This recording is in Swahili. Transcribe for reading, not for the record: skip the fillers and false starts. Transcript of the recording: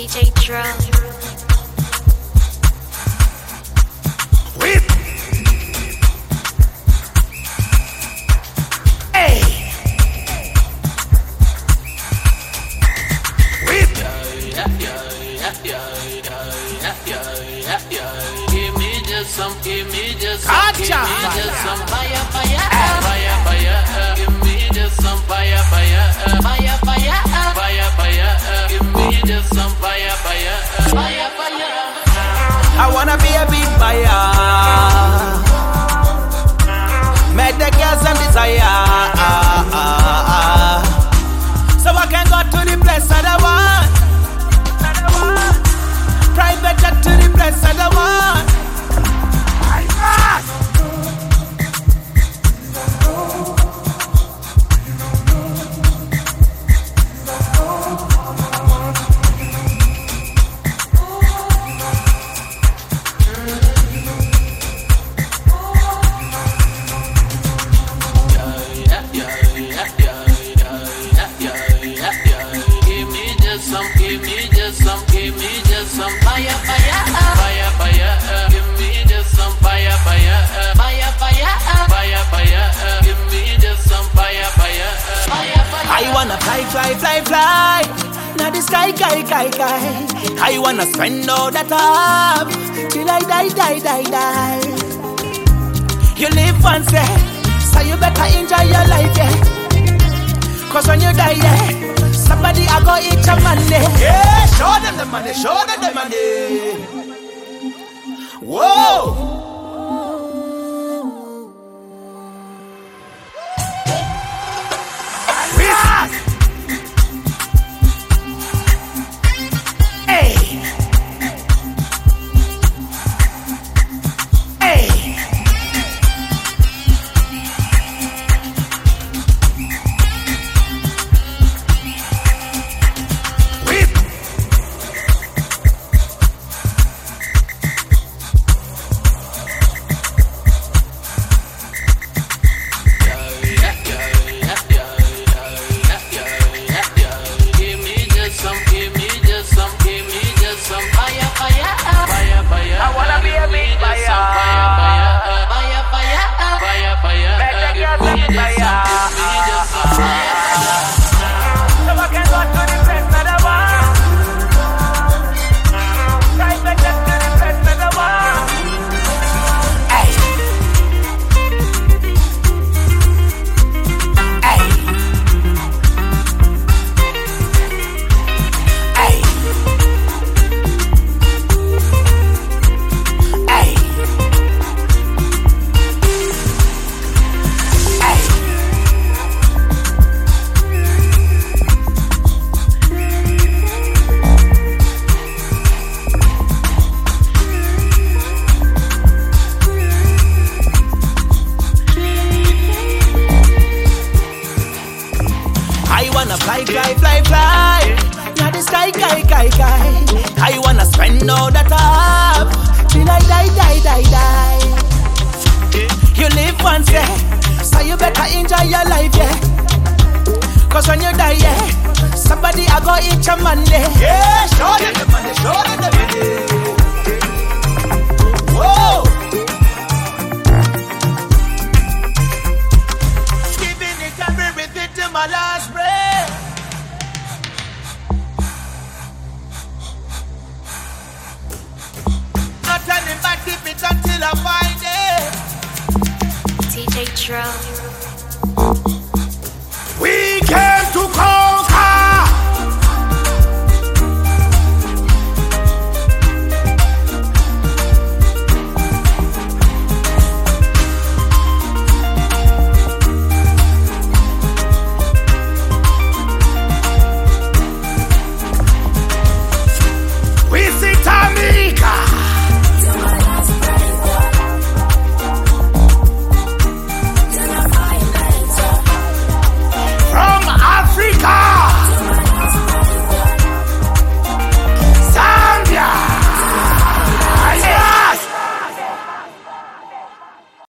DJ Dro. Hey. Give me just some fire, fire, fire, fire. Give me just some fire, fire, fire, fire, fire, fire. Give me just some fire, fire, fire, fire. I wanna be a big fire. Make the girls and desire. So I can go to the place that I want. Private jet to the place that I want. Give me just some fire, fire, fire, fire. Give me just some fire, fire, fire, fire, fire, fire. Give me just some fire, fire, fire, fire. I wanna fly, fly, fly, fly. Now the sky, guy. I wanna spend all that time till I die. You live once, so you better enjoy your life, yeah. Cause when you die, yeah, somebody I go eat your money. Yeah, show them the money, show them the money. Whoa. Fly. Now the sky, guy. I wanna spend all that time till I die. You live once, yeah, so you better enjoy your life, yeah. Cause when you die, yeah, somebody I go eat your money. Yeah, show them the money, show them the money. Whoa. Giving it and breathe it to my last breath. Turning back, keep it until I find it. DJ Dro.